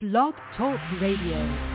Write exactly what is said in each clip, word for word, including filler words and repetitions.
Blog Talk Radio.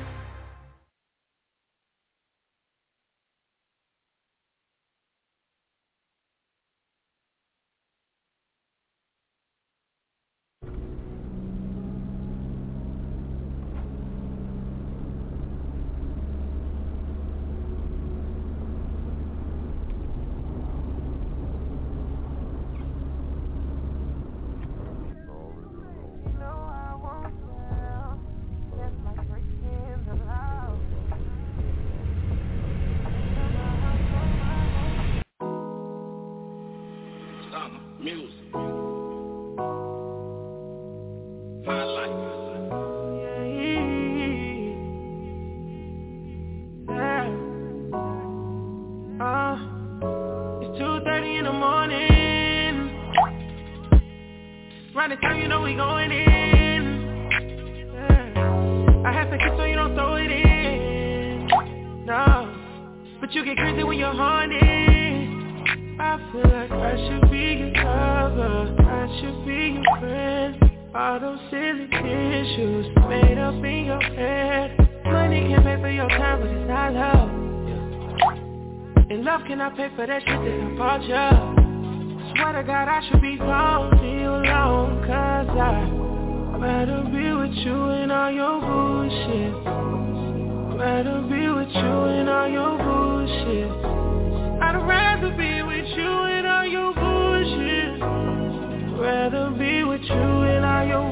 Can I pay for that shit that I bought you? Swear to God I should be gone, leave you alone. Cause I'd rather be with you and all your bullshit. Rather be with you and all your bullshit. I'd rather be with you and all your bullshit. Rather be with you and all your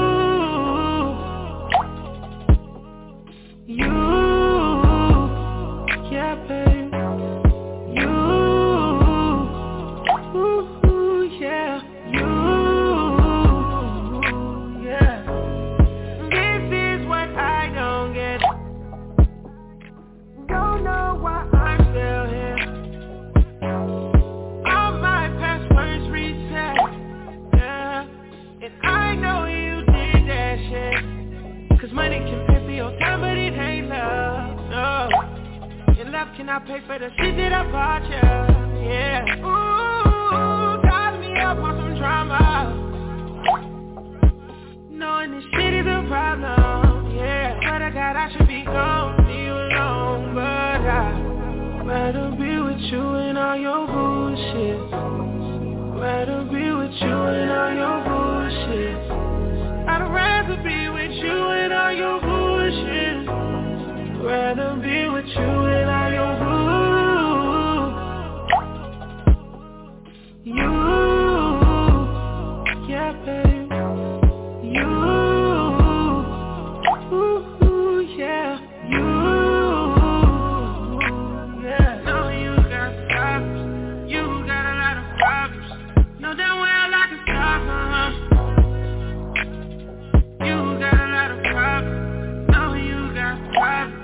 bullshit. You, yeah baby. Can I pay for the shit that I bought you? Yeah. Ooh, got me up on some drama. Knowing this shit is a problem. Yeah. But I God I should be gone, leave you alone. But I'd rather be with you and all your bullshit. Rather be with you and all your bullshit. I'd rather be with you and all your bullshit. Rather be with you and all your boo. You, yeah, babe. You, ooh, yeah. You, yeah. Know you got problems. You got a lot of problems. Know damn well I can stop, uh-huh. You got a lot of problems. Know you got problems.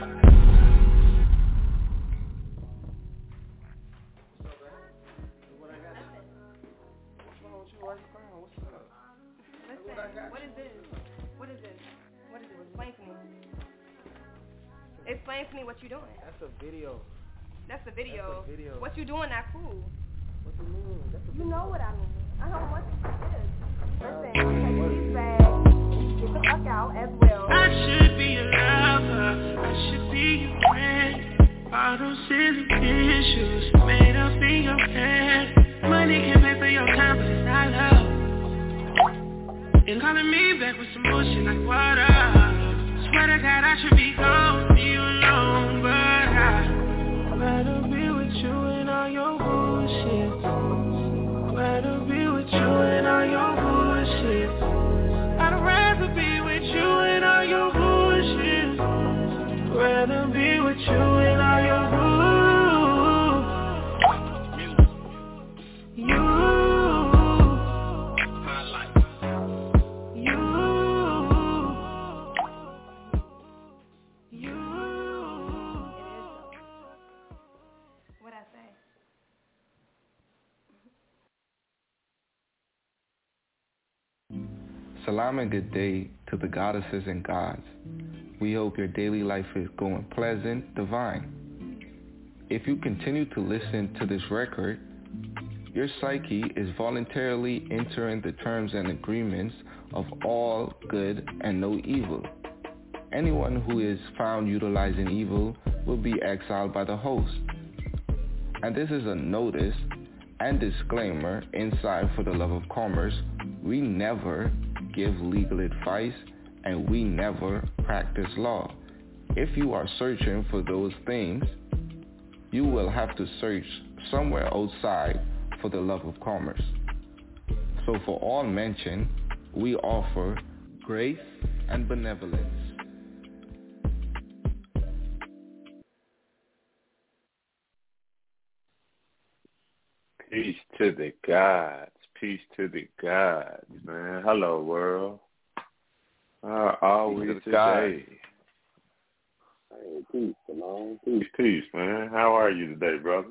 What is this? What is this? What is it? Explain to me. Explain to me what you doing. That's a video. That's a video. That's a video. What you doing not cool. What you mean? That's a you know what I mean. I know what this is. Listen, uh, take these bags, get the fuck out as well. I should be a lover. I should be your friend. All those silly issues made up in your head. Money can pay for your time, but it's not love. And calling me back with some bullshit like water. Swear to God I should be gone, leave you alone. But I'd rather be with you and all your bullshit. Rather be with you and all your bullshit. I'd rather be with you and all your bullshit. Rather be with you and all your bullshit. You. Salam and good day to the goddesses and gods. We hope your daily life is going pleasant, divine. If you continue to listen to this record, your psyche is voluntarily entering the terms and agreements of all good and no evil. Anyone who is found utilizing evil will be exiled by the host. And this is a notice and disclaimer inside For the Love of Commerce. We never give legal advice and we never practice law. If you are searching for those things, you will have to search somewhere outside For the Love of Commerce. So for all mentioned, we offer grace and benevolence. Peace to the gods. Peace to the gods, man. Hello, world. How are we today? Hey, peace, Simone. Peace, peace, man. How are you today, brother?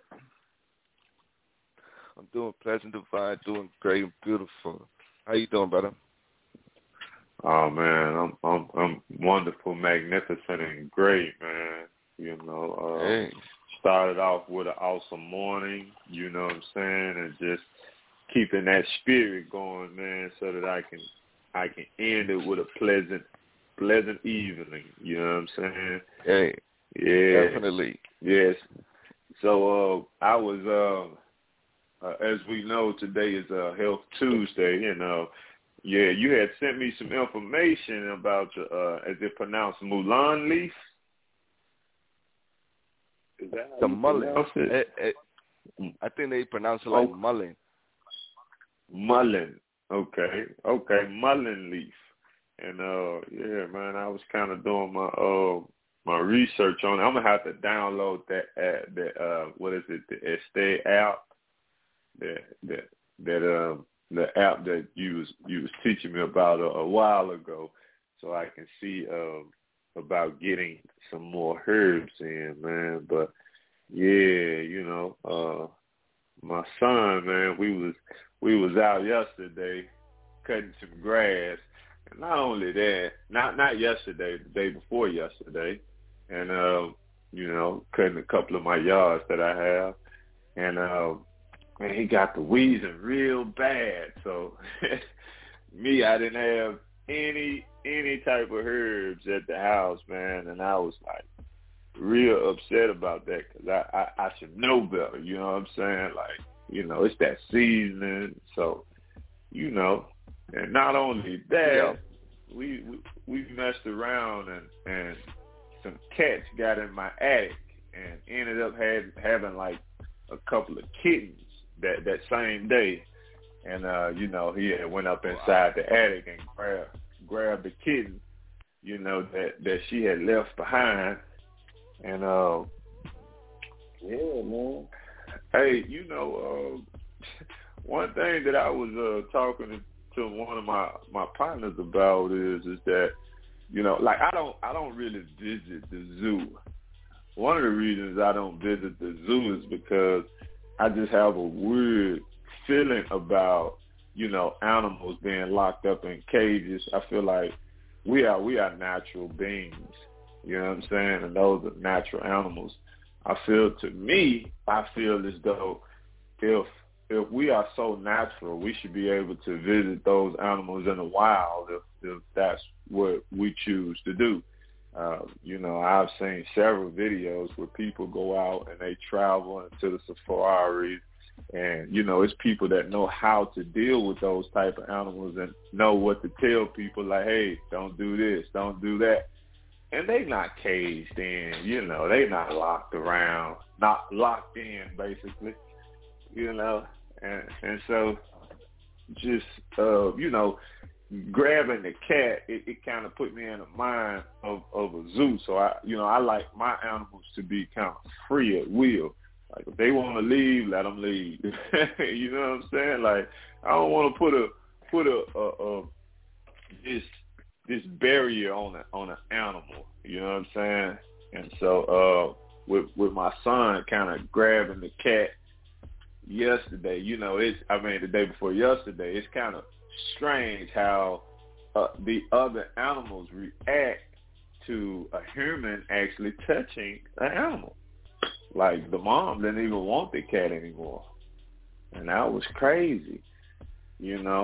I'm doing pleasant, divine, doing great and beautiful. How you doing, brother? Oh man, I'm I'm I'm wonderful, magnificent, and great, man. You know, uh, hey. started off with an awesome morning. You know what I'm saying, and just keeping that spirit going, man, so that I can I can end it with a pleasant pleasant evening. You know what I'm saying? Hey, yeah, definitely. Yes. So uh, I was. Uh, Uh, as we know, today is uh, Health Tuesday, and uh, yeah, you had sent me some information about, uh, is it pronounced Mulan leaf? Is that the mullen? It? It, it, I think they pronounce it like oh. mullen. Mullen, okay, okay, mullen leaf, and uh, yeah, man, I was kind of doing my uh my research on it. I'm gonna have to download that uh, that uh, what is it, the Estee app. That that that um the app that you was you was teaching me about a, a while ago, so I can see um about getting some more herbs in, man. But yeah, you know, uh, my son, man, we was we was out yesterday cutting some grass, and not only that, not not yesterday, the day before yesterday, and uh, you know, cutting a couple of my yards that I have, and uh. Man, he got the wheezing real bad. So me, I didn't have any any type of herbs at the house, man, and I was like real upset about that because I, I, I should know better. You know what I'm saying? Like, you know, it's that seasoning. So, you know, and not only that, yeah. we, we we messed around and, and some cats got in my attic and ended up had, having like a couple of kittens. That that same day, and uh, you know, he had went up inside the attic and grabbed grabbed the kitten, you know, that, that she had left behind, and uh, yeah, man. Hey, you know, uh, one thing that I was uh, talking to one of my, my partners about is is that, you know, like I don't I don't really visit the zoo. One of the reasons I don't visit the zoo is because I just have a weird feeling about, you know, animals being locked up in cages. I feel like we are we are natural beings, you know what I'm saying? And those are natural animals. I feel, to me, I feel as though if if we are so natural, we should be able to visit those animals in the wild if, if that's what we choose to do. Uh, you know, I've seen several videos where people go out and they travel into the safaris, and, you know, it's people that know how to deal with those type of animals and know what to tell people, like, hey, don't do this, don't do that. And they not caged in, you know, they not locked around, not locked in, basically, you know. And, and so just, uh, you know, grabbing the cat, it, it kind of put me in the mind of, of a zoo. So, I, you know, I like my animals to be kind of free at will. Like, if they want to leave, let them leave. You know what I'm saying? Like, I don't want to put a put a, a, a this this barrier on a, on an animal. You know what I'm saying? And so, uh, with with my son kind of grabbing the cat yesterday, you know, it's I mean the day before yesterday, it's kind of strange how uh, the other animals react to a human actually touching an animal. Like, the mom didn't even want the cat anymore, and that was crazy, you know.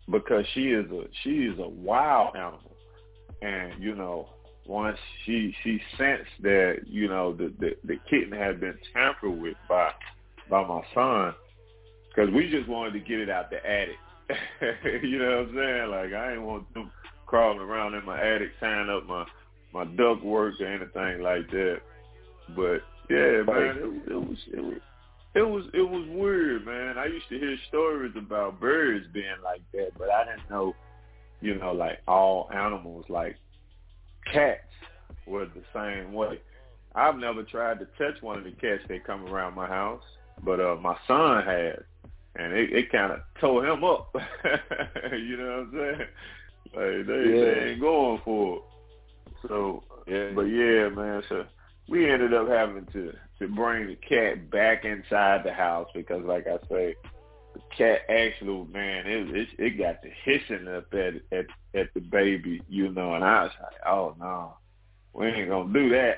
because she is a she is a wild animal, and you know once she she sensed that you know the the, the kitten had been tampered with by by my son, because we just wanted to get it out the attic. You know what I'm saying? Like I didn't want them crawling around in my attic tying up my my duct work or anything like that. But yeah, man, it, it was it was it was it was weird, man. I used to hear stories about birds being like that, but I didn't know, you know, like all animals, like cats, were the same way. I've never tried to touch one of the cats that come around my house, but uh, my son has, and it, it kind of tore him up. You know what I'm saying? Like they, yeah. they ain't going for it. So, yeah. but yeah, man. So we ended up having to to bring the cat back inside the house because, like I say, the cat actually, man, it it, it got to hissing up at at at the baby, you know, and I was like, oh no, we ain't gonna do that.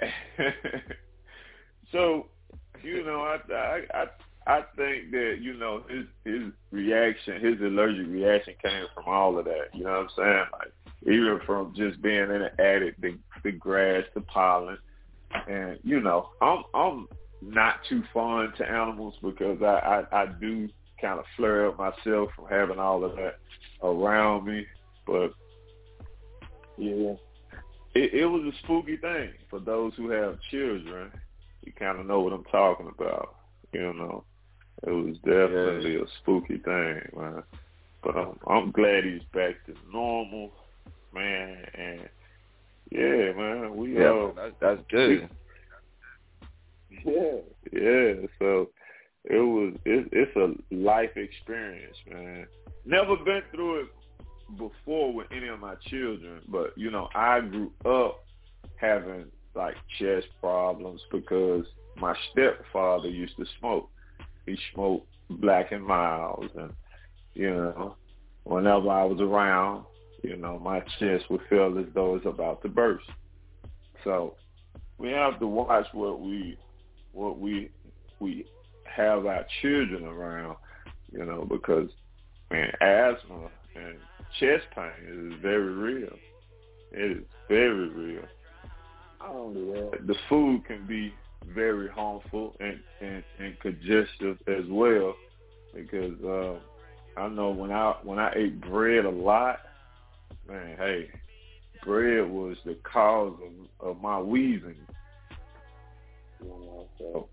So, you know, I I I I think that, you know, his his reaction, his allergic reaction came from all of that. You know what I'm saying? Like even from just being in the attic, the the grass, the pollen, and you know, I'm I'm not too fond to animals because I I, I do kind of flare up myself from having all of that around me. But yeah, it, it was a spooky thing for those who have children. You kind of know what I'm talking about, you know. It was definitely yeah. a spooky thing, man. But I'm, I'm glad he's back to normal, man. And yeah, man, we yeah, uh, man, that's, that's good. We, yeah, yeah. So it was. It, it's a life experience, man. Never been through it before with any of my children, but you know, I grew up having like chest problems because my stepfather used to smoke. He smoked Black and Milds, and you know, whenever I was around, you know, my chest would feel as though it's about to burst. So we have to watch what we what we we have our children around, you know, because man, asthma and chest pain is very real. It is very real. Not only that, the food can be very harmful and, and, and congestive as well, because uh, I know when I when I ate bread a lot, man, hey, bread was the cause of, of my wheezing. You know, so.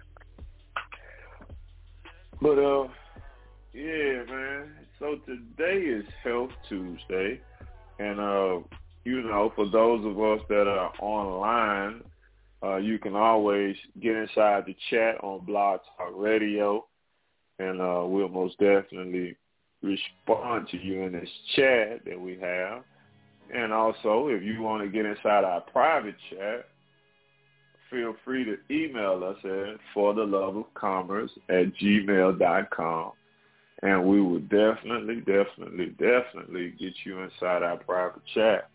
But uh, yeah, man. So today is Health Tuesday, and uh, you know, for those of us that are online. Uh, you can always get inside the chat on Blog Talk Radio, and uh, we'll most definitely respond to you in this chat that we have. And also, if you want to get inside our private chat, feel free to email us at for the love of commerce at gmail dot com, and we will definitely, definitely, definitely get you inside our private chat.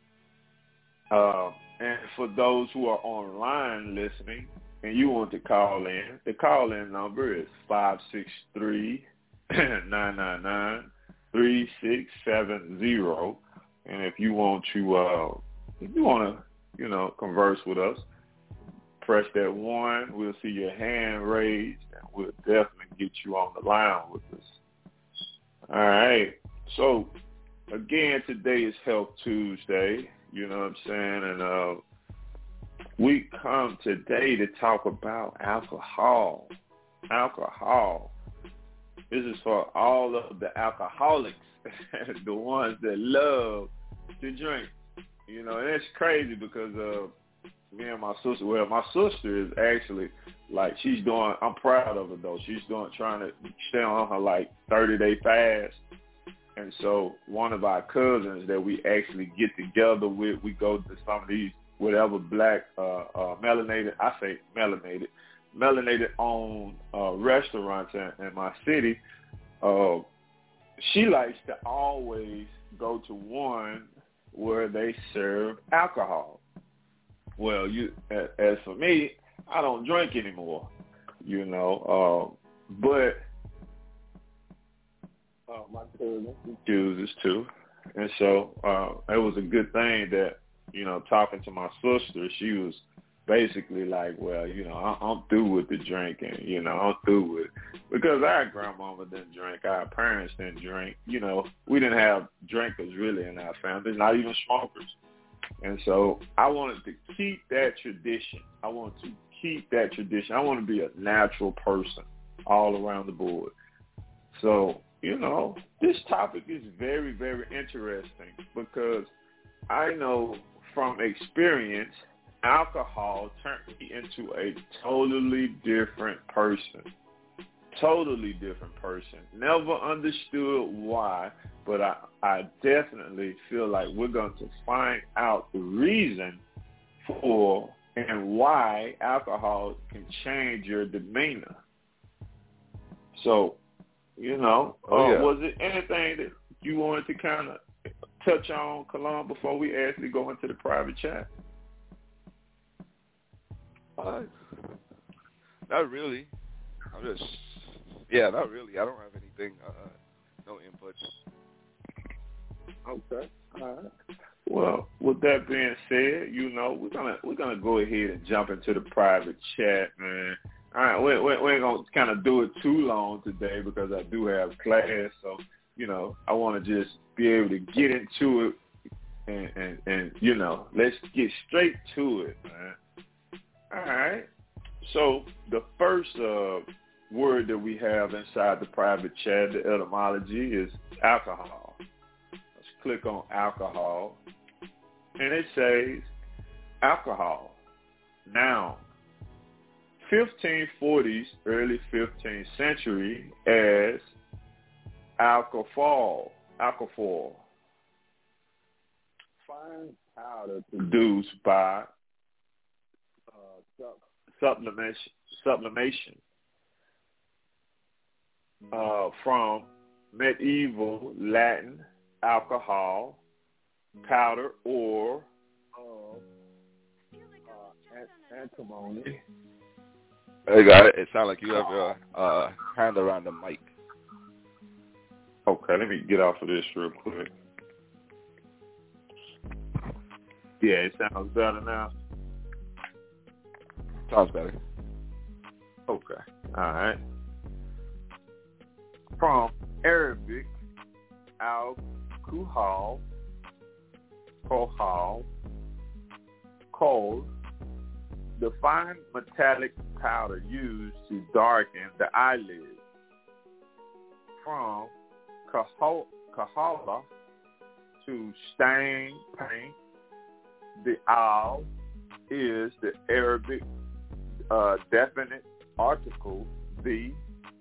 Uh, And for those who are online listening and you want to call in, the call-in number is five six three, nine nine nine, three six seven zero. And if you want to, uh, if you want to, you know, converse with us, press that one. We'll see your hand raised, and we'll definitely get you on the line with us. All right. So, again, today is Health Tuesday. You know what I'm saying? And uh, we come today to talk about alcohol. Alcohol. This is for all of the alcoholics, the ones that love to drink. You know, and it's crazy because uh, me and my sister, well, my sister is actually, like, she's doing, I'm proud of her, though. She's doing, trying to stay on her, like, thirty-day fast. And so one of our cousins that we actually get together with, we go to some of these, whatever black, uh, uh, melanated, I say melanated, melanated owned uh, restaurants in, in my city. Uh, she likes to always go to one where they serve alcohol. Well, you, as for me, I don't drink anymore, you know, uh, but uh, my cousin chooses to. And so uh, it was a good thing that, you know, talking to my sister, she was basically like, well, you know, I, I'm through with the drinking, you know, I'm through with it. Because our grandmama didn't drink, our parents didn't drink, you know, we didn't have drinkers really in our family, not even smokers. And so I wanted to keep that tradition. I want to keep that tradition. I want to be a natural person all around the board. So, you know, this topic is very, very interesting because I know from experience, alcohol turned me into a totally different person. Totally different person. Never understood why, but I, I definitely feel like we're going to find out the reason for and why alcohol can change your demeanor. So, you know, oh, uh, yeah. was it anything that you wanted to kind of touch on, Kalon, before we actually go into the private chat? Uh, not really. I'm just, yeah, not really. I don't have anything, uh, no input. Okay. All right. Well, with that being said, you know, we're gonna we're gonna go ahead and jump into the private chat, man. All right, we, we, we ain't gonna kind of do it too long today because I do have class, so you know, I want to just be able to get into it, and, and and you know, let's get straight to it, man. All right. So the first uh, word that we have inside the private chat, the etymology, is alcohol. Let's click on alcohol. And it says, alcohol, noun, fifteen forties, early fifteenth century as alcohol, alcohol, fine powder produced by uh, sublimation, sublimation uh, from medieval Latin, alcohol, powder, or uh, uh, antimony. Hey, got it. It sounds like you have your uh, hand around the mic. Okay, let me get off of this real quick. Yeah, it sounds better now. Sounds better. Okay, all right. From Arabic, al-kuhal, kohal, coal, the fine metallic powder used to darken the eyelids. From kahala, to stain paint, the al is the Arabic uh, definite article, the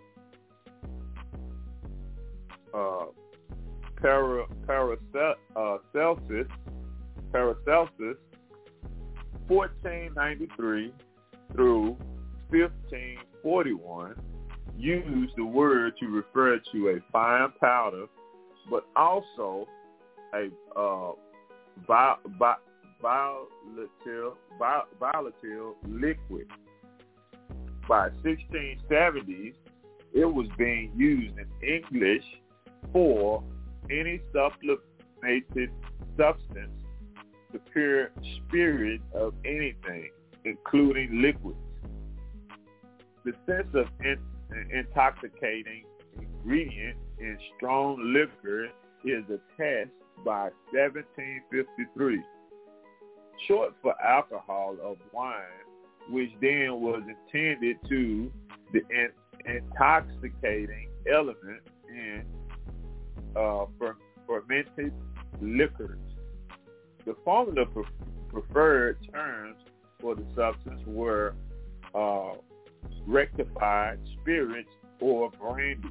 uh, para, Paracel, uh, Celsius, Paracelsus, fourteen ninety-three through fifteen forty-one, used the word to refer to a fine powder, but also a uh, bi- bi- volatile, bi- volatile liquid. By sixteen seventies, it was being used in English for any sublimated substance, the pure spirit of anything, including liquids. The sense of in, intoxicating ingredient in strong liquor is attested by seventeen fifty-three. Short for alcohol of wine, which then was intended to the in, intoxicating element in uh, fer, fermented liquors. The formula pre- preferred terms for the substance were uh, rectified spirits or brandy.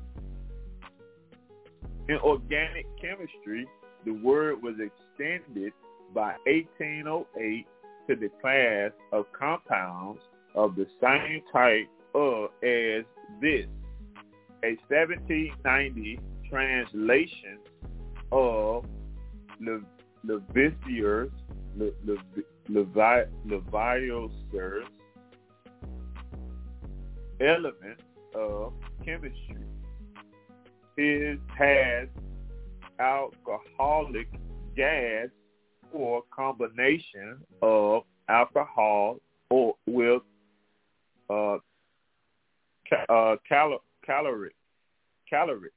In organic chemistry, the word was extended by eighteen oh eight to the class of compounds of the same type of as this. A seventeen ninety translation of Le, Lavoisier's Le, Le, Levi, Lavoisier's element of chemistry. is has alcoholic gas or combination of alcohol or with uh, ca- uh cal- caloric caloric.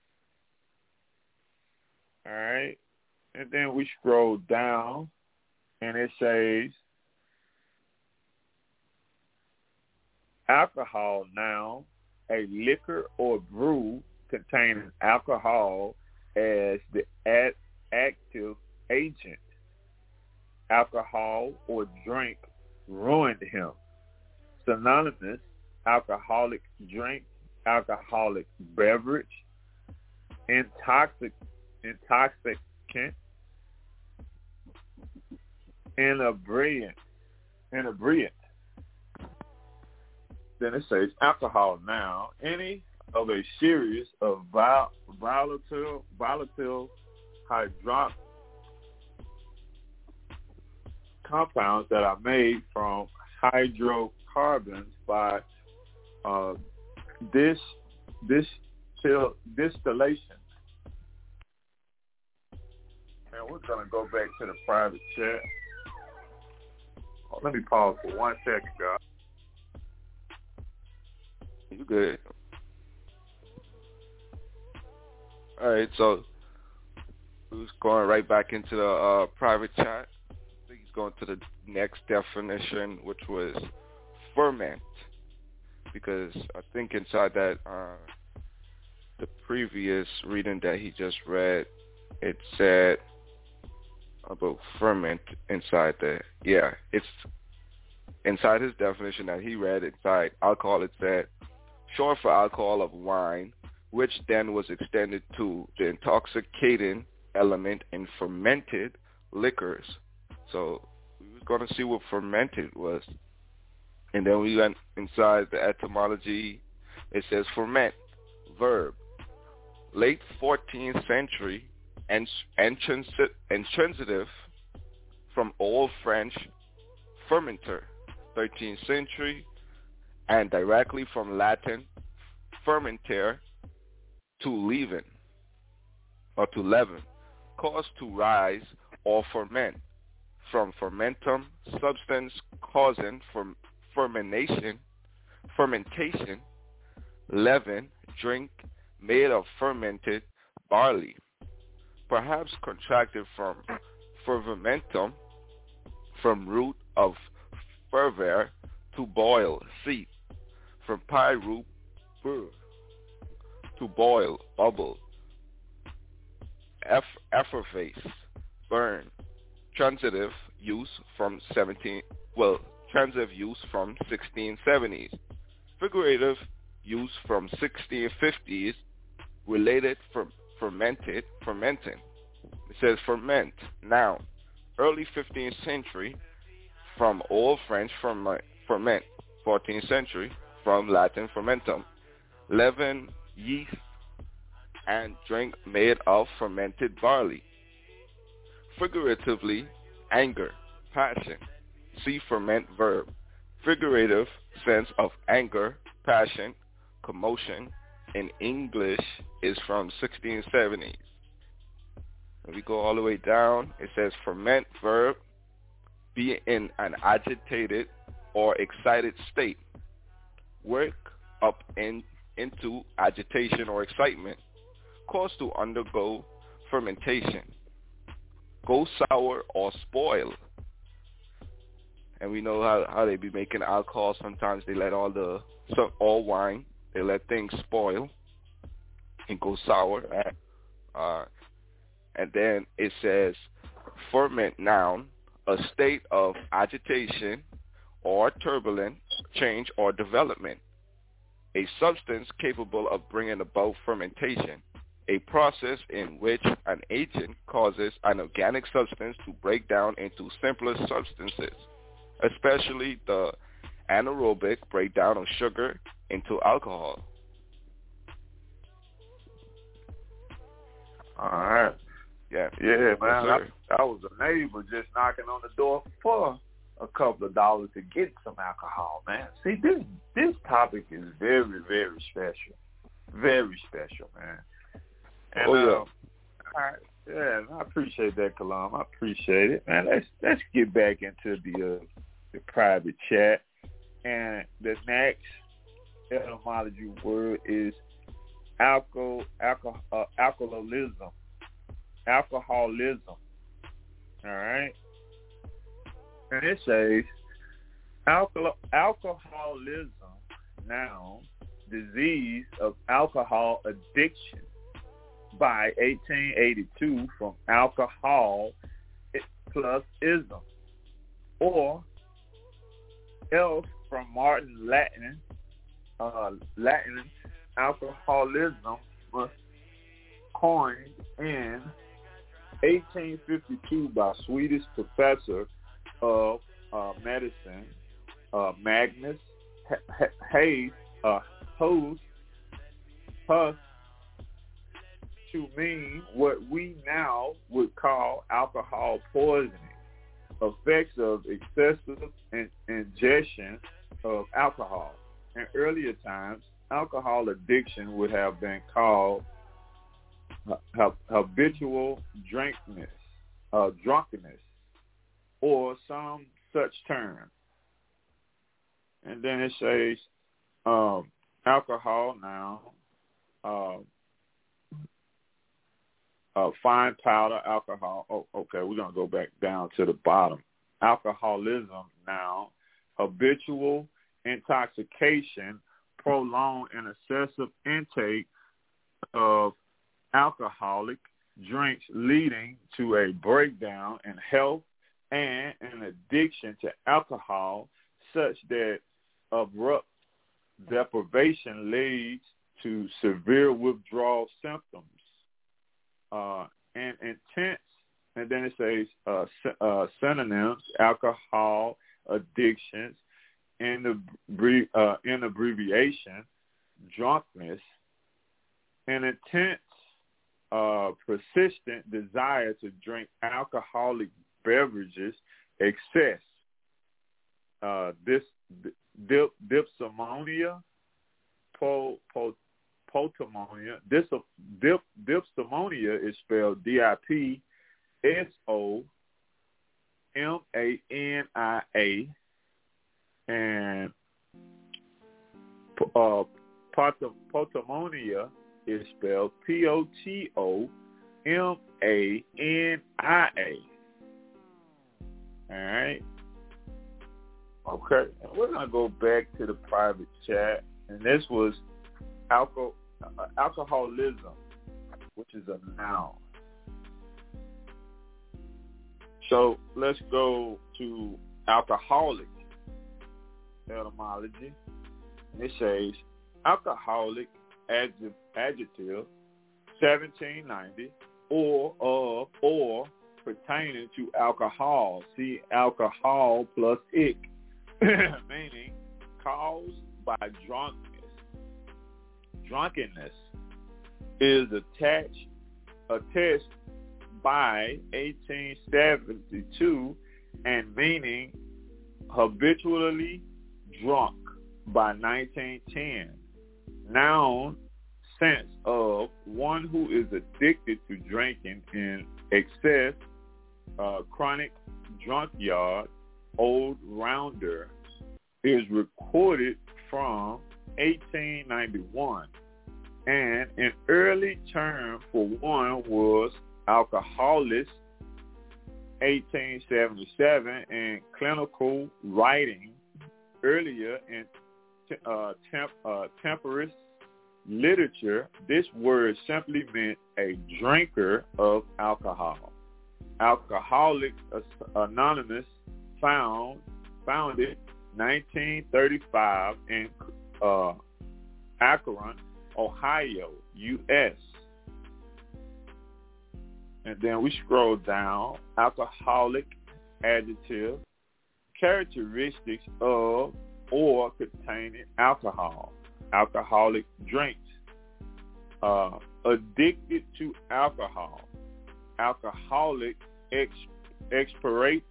All right, and then we scroll down, and it says alcohol noun, a liquor or brew containing alcohol as the ad- active agent. Alcohol or drink ruined him. Synonymous, alcoholic drink, alcoholic beverage, intoxic, intoxicant, inebriant, inebriant. Then it says alcohol now, any of a series of vol- volatile, volatile hydro compounds that are made from hydrocarbons by uh, this this till distillation. And we're gonna go back to the private chat. Oh, let me pause for one second, guys. You good? All right, so who's going right back into the uh, private chat? I think he's going to the next definition, which was ferment, because I think inside that uh, the previous reading that he just read, it said about ferment inside the yeah, it's inside his definition that he read inside alcohol. It said short for alcohol of wine, which then was extended to the intoxicating element in fermented liquors. So we were going to see what fermented was. And then we went inside the etymology. It says ferment, verb, late fourteenth century, and intransitive from Old French fermenter, thirteenth century, and directly from Latin fermenter, to leaven or to leaven, cause to rise or ferment, from fermentum, substance causing from fermentation, fermentation, leaven, drink made of fermented barley, perhaps contracted from fermentum, from root of fervere, to boil, seed, from pyru, pur, to boil, bubble, Eff, effervesce, burn, transitive use from seventeen, well, transitive use from sixteen seventies, figurative use from sixteen fifties, related from fermented, fermenting. It says ferment, noun, early fifteenth century, from Old French ferment, ferment, fourteenth century, from Latin fermentum, leaven, yeast, and drink made of fermented barley. Figuratively, anger, passion. See ferment, verb. Figurative sense of anger, passion, commotion in English is from sixteen seventies. When we go all the way down, it says ferment, verb, be in an agitated or excited state. Work up in, into agitation or excitement. Cause to undergo fermentation. Go sour or spoil. And we know how, how they be making alcohol. Sometimes they let all the, so all wine, they let things spoil and go sour. Uh, and then it says ferment, noun, a state of agitation or turbulent change or development. A substance capable of bringing about fermentation. A process in which an agent causes an organic substance to break down into simpler substances, especially the anaerobic breakdown of sugar into alcohol. All right. Yeah. Yeah, man. Yes, I, I was a neighbor just knocking on the door for a couple of dollars to get some alcohol, man. See, this this topic is very, very special. Very special, man. And, oh, yeah. Uh, all right. Yeah, I appreciate that, Kalam. I appreciate it. Man, let's let's get back into the uh, the private chat. And the next etymology word is alcohol, alcohol, uh, alcoholism. Alcoholism. All right. And it says alcohol, alcoholism, noun, disease of alcohol addiction. By eighteen eighty-two from alcohol plus ism, or else from Martin Latin, uh, Latin alcoholism was coined in eighteen fifty-two by Swedish professor of uh, medicine uh, Magnus Hayes uh, Hus Hus to mean what we now would call alcohol poisoning, effects of excessive in- ingestion of alcohol. In earlier times, alcohol addiction would have been called uh, habitual drunkenness, uh, drunkenness, or some such term. And then it says um, alcohol now. Uh, Uh, fine powder alcohol. Oh, okay, we're going to go back down to the bottom. Alcoholism now, habitual intoxication, prolonged and excessive intake of alcoholic drinks leading to a breakdown in health and an addiction to alcohol such that abrupt deprivation leads to severe withdrawal symptoms. Uh, and intense, and then it says uh, uh, synonyms: alcohol addictions, in the uh, in abbreviation, drunkenness, an intense, uh, persistent desire to drink alcoholic beverages, excess, uh, this dip, dipsomania, po, po, Potamonia. This dip, dipsomania is spelled D I P S O M A N I A, and uh, potamonia is spelled P O T O M A N I A. All right. Okay. And we're gonna go back to the private chat, and this was alcohol. Uh, alcoholism, which is a noun. So let's go to alcoholic etymology. It says alcoholic adjective, adjective seventeen ninety, or of or pertaining to alcohol. See alcohol plus ick, meaning caused by drunkenness. Drunkenness is attached, attached by eighteen seventy-two and meaning habitually drunk by nineteen ten. Noun, sense of one who is addicted to drinking in excess, uh, chronic drunkard, old rounder, is recorded from eighteen ninety-one, and an early term for one was alcoholist, eighteen seventy-seven, and clinical writing earlier in uh, temp, uh, temperance literature. This word simply meant a drinker of alcohol. Alcoholics Anonymous found founded nineteen thirty-five in Uh, Akron, Ohio, U S And then we scroll down. Alcoholic adjective, characteristics of or containing alcohol. Alcoholic drinks. Uh, addicted to alcohol. Alcoholic ex, expirate,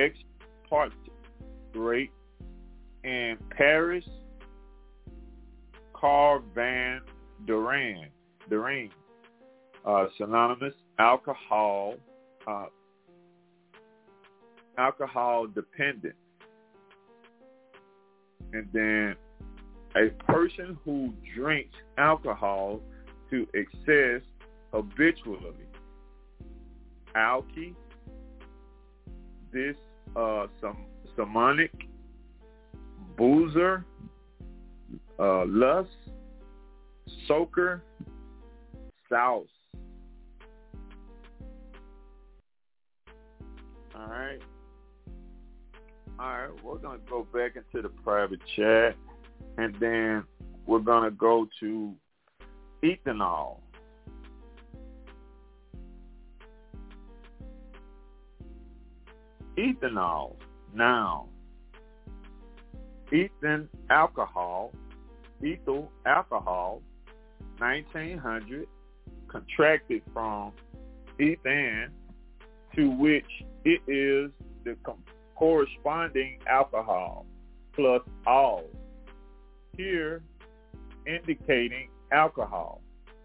exparate in Paris, Carl Van Duran, Duran, uh, synonymous, alcohol, uh, alcohol dependent. And then a person who drinks alcohol to excess habitually. Alky, this uh, some Samonic, boozer, uh, lust, soaker, souse. All right. All right, we're going to go back into the private chat, and then we're going to go to ethanol. Ethanol, noun. Ethan alcohol, ethyl alcohol, nineteen hundred, contracted from ethan, to which it is the com- corresponding alcohol plus all, here indicating alcohol.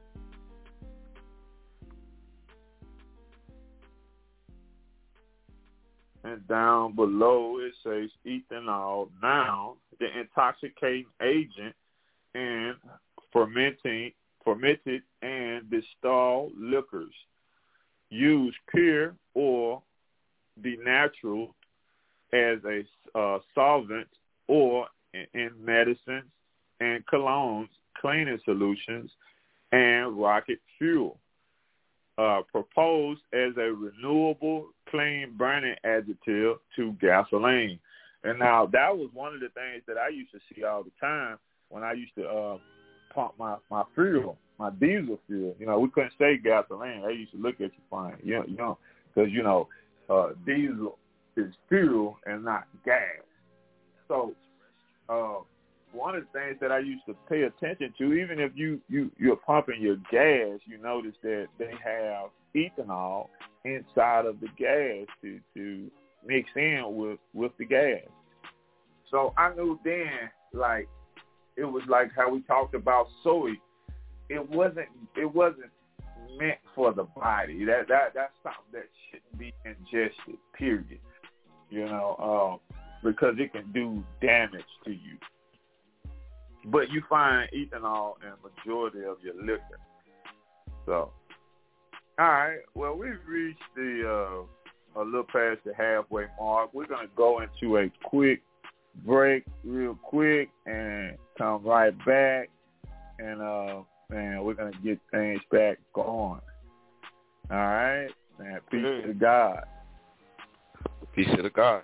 And down below it says ethanol, noun, the intoxicating agent and fermenting, fermented and distilled liquors, used pure or denatured as a uh, solvent or in, in medicines and colognes, cleaning solutions, and rocket fuel. Uh, proposed as a renewable, clean burning additive to gasoline. And now that was one of the things that I used to see all the time when I used to uh, pump my, my fuel, my diesel fuel. You know, we couldn't say gasoline. They used to look at you funny, you know, you know, because, you know, uh, diesel is fuel and not gas. So uh, one of the things that I used to pay attention to, even if you, you, you're pumping your gas, you notice that they have ethanol inside of the gas to, to mix in with, with the gas. So I knew then, like, it was like how we talked about soy. It wasn't it wasn't meant for the body. That that that's something that shouldn't be ingested, period. You know, uh, because it can do damage to you. But you find ethanol in the majority of your liquor. So, all right. Well, we've reached the uh, a little past the halfway mark. We're gonna go into a quick break, real quick, and come right back, and uh, and we're gonna get things back going. All right, and peace mm-hmm. to God. Peace to the gods.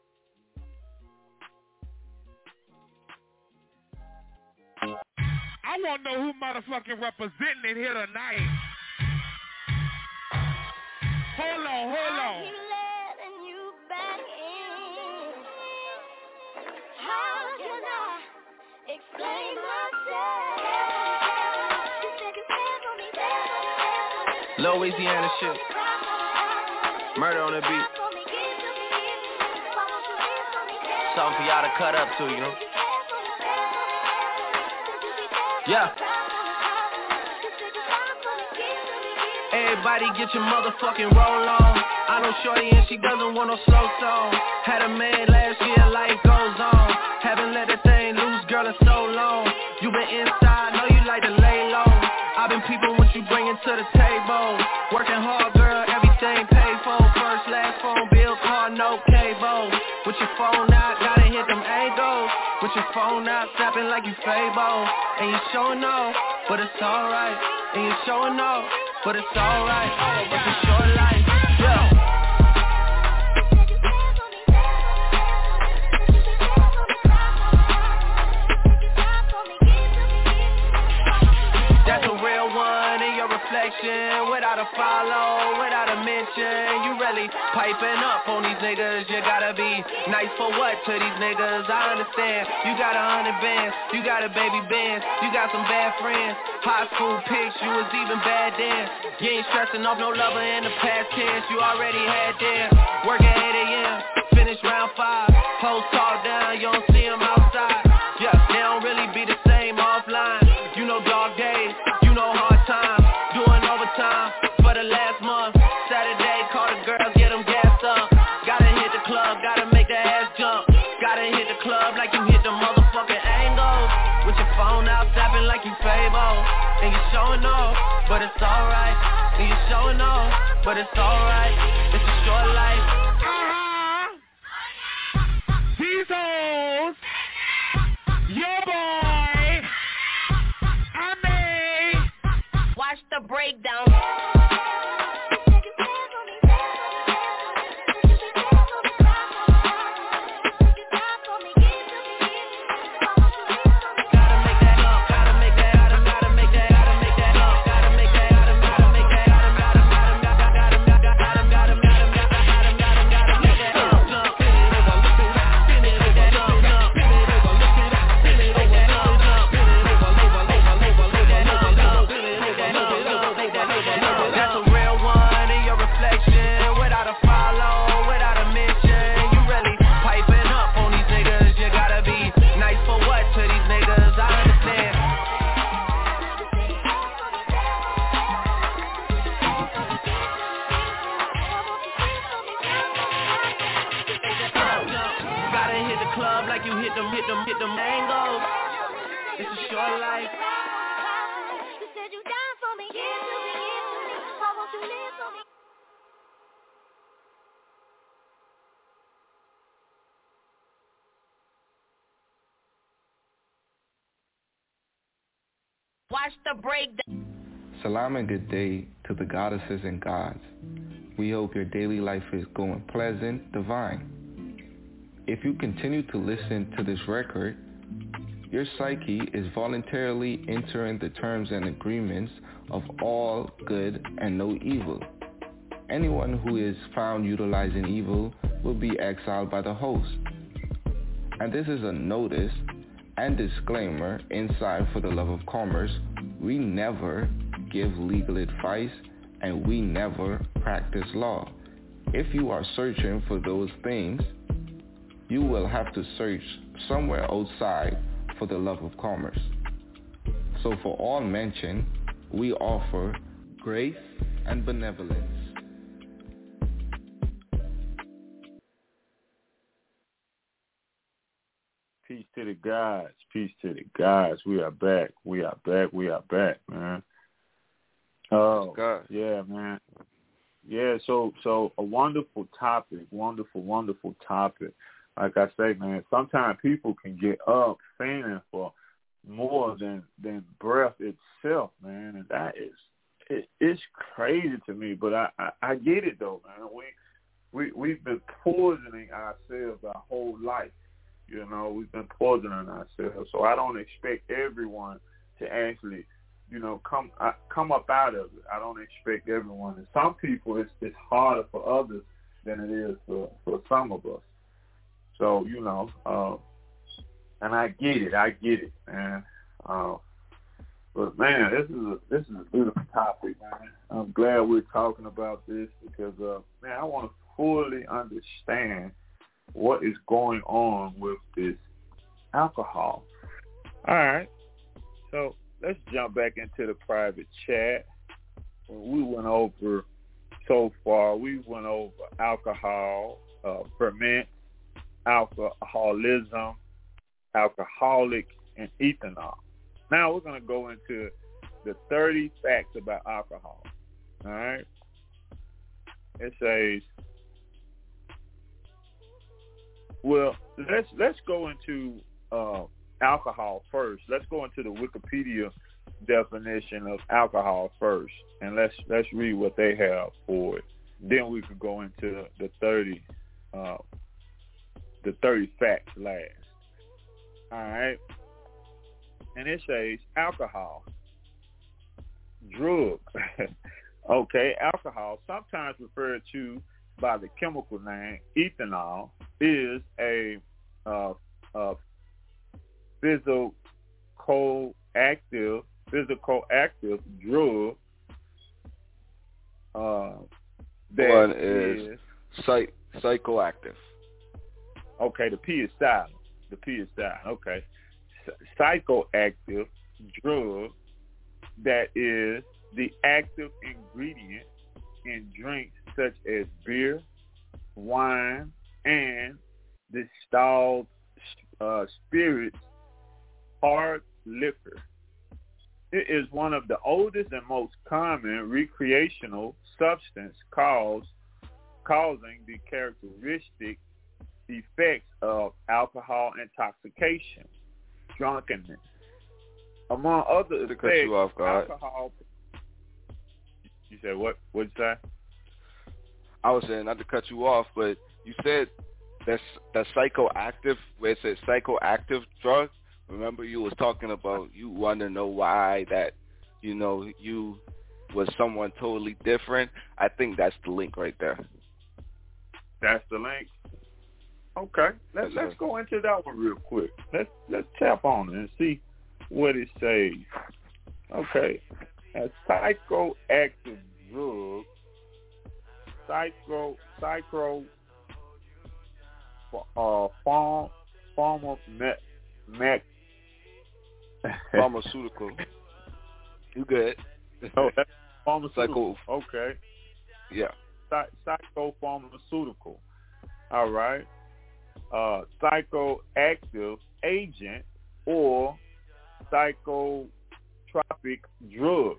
I want to know who motherfucking representing it here tonight. Hold on, hold on. Letting you back in. How can I explain myself? Louisiana shit. Murder on the beat. Something for y'all to cut up to, you know. Yeah. Everybody get your motherfucking roll on. I know shorty and she doesn't want no slow song. Had a man last year, life goes on. Haven't let that thing loose, girl, in so long. You been inside, know you like to lay low. I've been peeping what you bringing to the table. Working hard, girl, everything paid for. First, last phone bill, car, no cable. With your phone out, gotta hit them angles. With your phone out, snapping like you Fable. And you showing off, but it's alright. And you showing off, but it's alright. It's a short life, yeah. That's a real one in your reflection. Without a follow, without a mention. You really piping up on these niggas. You gotta be nice for what to these niggas? I understand. You got a hundred bands, you got a baby band, you got some bad friends. High school pics, you was even bad then. You ain't stressing off no lover in the past tense. You already had them. Working eight a.m., finish round five. Post talk down, you don't see them outside. Yeah, they don't really be the same offline. You know dog days, you know hard times. Doing overtime, and you're showing off, but it's alright. And you're showing off, but it's alright. It's a short life. Uh-huh. These hoes, your boy, I may watch the breakdown. Watch the breakdown. Salam and good day to the goddesses and gods. We hope your daily life is going pleasant, divine. If you continue to listen to this record, your psyche is voluntarily entering the terms and agreements of all good and no evil. Anyone who is found utilizing evil will be exiled by the host. And this is a notice and disclaimer inside For the Love of Commerce. We never give legal advice and we never practice law. If you are searching for those things, you will have to search somewhere outside For the Love of Commerce. So for all mentioned, we offer grace and benevolence. Peace to the gods. Peace to the gods. We are back. We are back. We are back, man. Oh, God. Yeah, man. Yeah, so so a wonderful topic. Wonderful, wonderful topic. Like I say, man, sometimes people can get up fanning for more than than breath itself, man, and that is it, it's crazy to me. But I, I, I get it though, man. We we we've been poisoning ourselves our whole life. You know, we've been poisoning ourselves. So I don't expect everyone to actually, you know, come uh, come up out of it. I don't expect everyone. And some people, it's it's harder for others than it is for for some of us. So, you know, uh, and I get it. I get it, man. Uh, but, man, this is a this is a beautiful topic, man. I'm glad we're talking about this because, uh, man, I want to fully understand what is going on with this alcohol. All right. So let's jump back into the private chat. We went over, so far, we went over alcohol, uh, ferment, alcoholism, alcoholic, and ethanol. Now we're going to go into the thirty facts about alcohol. All right. It says, well, let's let's go into uh, alcohol first. Let's go into the Wikipedia definition of alcohol first, and let's let's read what they have for it. Then we could go into the thirty uh, the thirty facts last. All right, and it says alcohol, drug. Okay, alcohol, sometimes referred to by the chemical name ethanol, is a uh, uh, physical active physical active drug. Uh, that One is, is psych- psychoactive. Okay, the P is silent. The P is silent. Okay, psychoactive drug that is the active ingredient in drinks such as beer, wine, and distilled uh, spirits, hard liquor. It is one of the oldest and most common recreational substance cause, causing the characteristic effects of alcohol intoxication, drunkenness. Among other to effects, cut you off, God. alcohol. You said what? What'd you say? I was saying, not to cut you off, but you said that's that psychoactive, where it says psychoactive drug. Remember, you was talking about you want to know why that, you know, you was someone totally different. I think that's the link right there. That's the link. Okay, let's let's go into that one real quick. Let's let's tap on it and see what it says. Okay, a psychoactive drug, psycho psycho uh farm farmer met met pharmaceutical. You good? Oh, that's pharmaceutical. Psycho. Okay. Yeah. Psychopharmaceutical. All right. Uh, psychoactive agent or psychotropic drug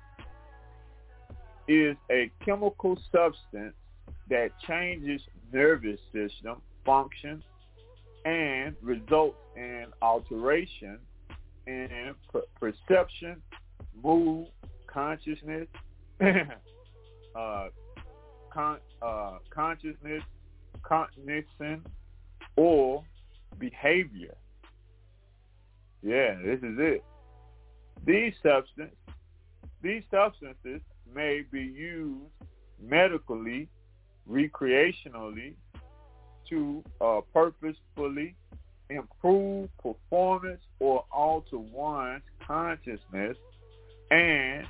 is a chemical substance that changes nervous system function and results in alteration in per- perception, mood, consciousness, uh, con- uh, consciousness, cognition, or behavior. Yeah, this is it. These substances, these substances may be used medically, recreationally, to uh, purposefully improve performance or alter one's consciousness and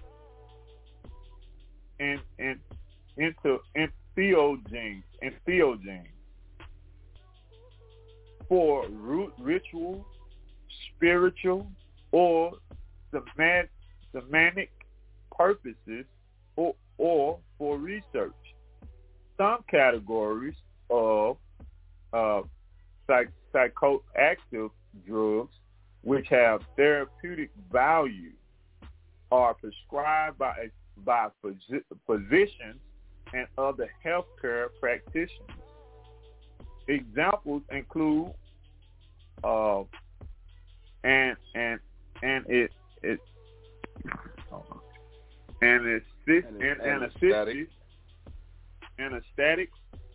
in in into entheogens entheogens for root ritual, spiritual, or semantic, semantic purposes, or or for research. Some categories of uh, psych, psychoactive drugs, which have therapeutic value, are prescribed by by physicians and other healthcare practitioners. Examples include uh, and and and it it and it's and anesthetic anesthetics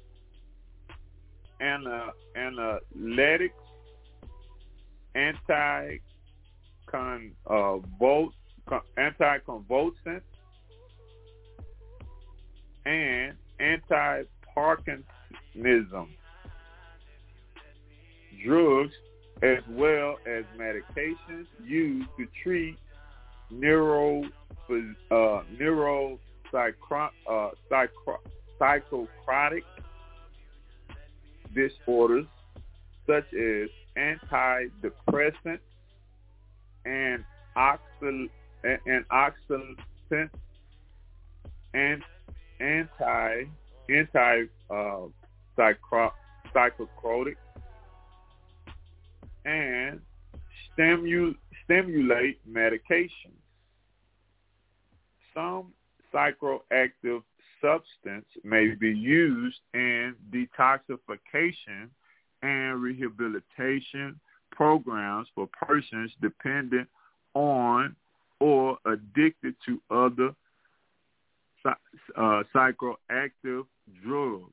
and uh, analytics, anti con uh both anti-convulsants, and anti-Parkinsonism drugs, as well as medications used to treat neuro uh, neuro psycho, uh, psycho, psychotic disorders such as antidepressants and oxyl and oxytocin and anti anti uh, psycho, psychotic and stimu, stimulate medications. Some psychoactive substance may be used in detoxification and rehabilitation programs for persons dependent on or addicted to other uh, psychoactive drugs.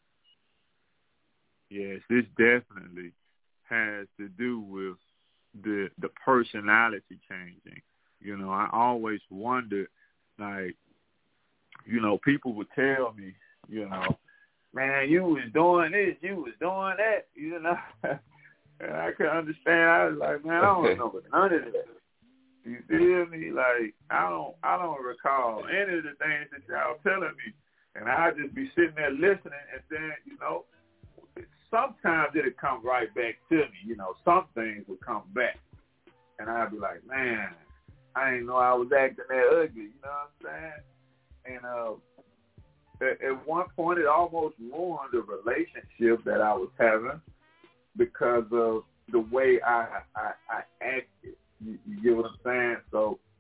Yes, this definitely has to do with the the personality changing. You know, I always wondered, like, you know, people would tell me, you know, man, you was doing this, you was doing that, you know. And I could understand. I was like, man, I don't remember none of that. You feel me? Like, I don't I don't recall any of the things that y'all telling me. And I'd just be sitting there listening, and then, you know, sometimes it'd come right back to me. You know, some things would come back. And I'd be like, man, I didn't know I was acting that ugly. You know what I'm saying? And uh, at, at one point, it almost ruined the relationship that I was having because of the way I I, I acted. You, you get what I'm saying? So